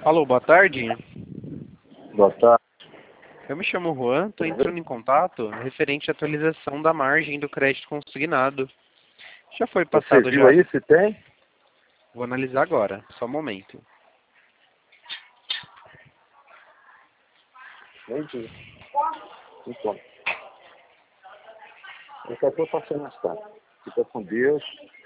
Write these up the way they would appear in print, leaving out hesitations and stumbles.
Alô, boa tarde. Boa tarde. Eu me chamo Juan, estou entrando em contato referente à atualização da margem do crédito consignado. Já foi passado Você viu já. aí se tem? Vou analisar agora, só um momento. Nem vi. Então. Eu só estou passando as tarde. Fica com Deus.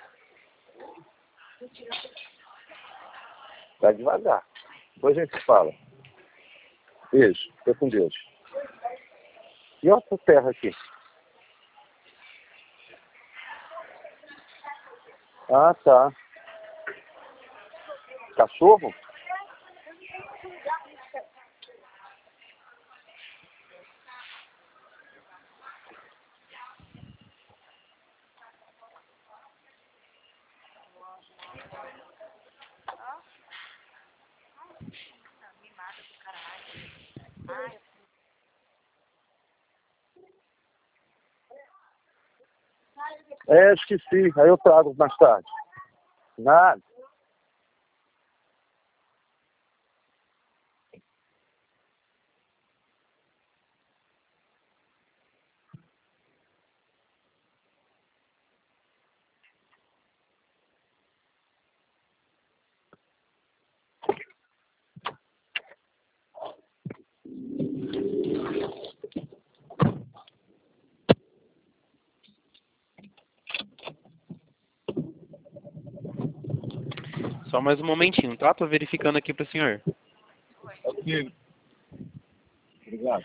Vai devagar. Depois a gente se fala. Beijo. Fica com Deus. E olha essa terra aqui. Ah, tá. Cachorro? É, esqueci. Aí eu trago mais tarde. Nada. Só mais um momentinho, tá? Tô verificando aqui para o senhor. Ok. Obrigado.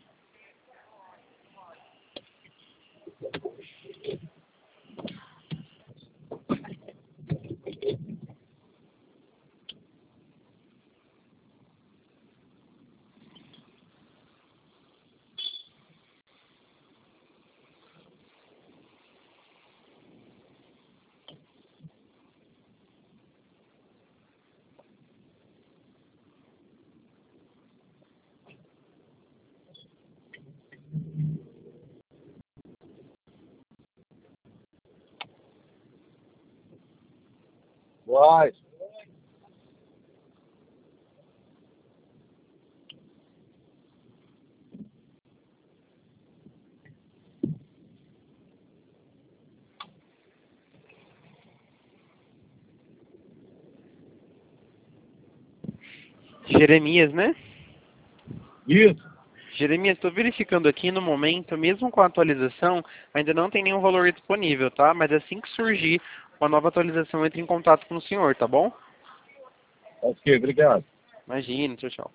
Vai. Jeremias, né? Isso. Jeremias, estou verificando aqui no momento, mesmo com a atualização, ainda não tem nenhum valor disponível, tá? Mas assim que surgir uma nova atualização, entre em contato com o senhor, tá bom? Ok, obrigado. Imagina, tchau, tchau.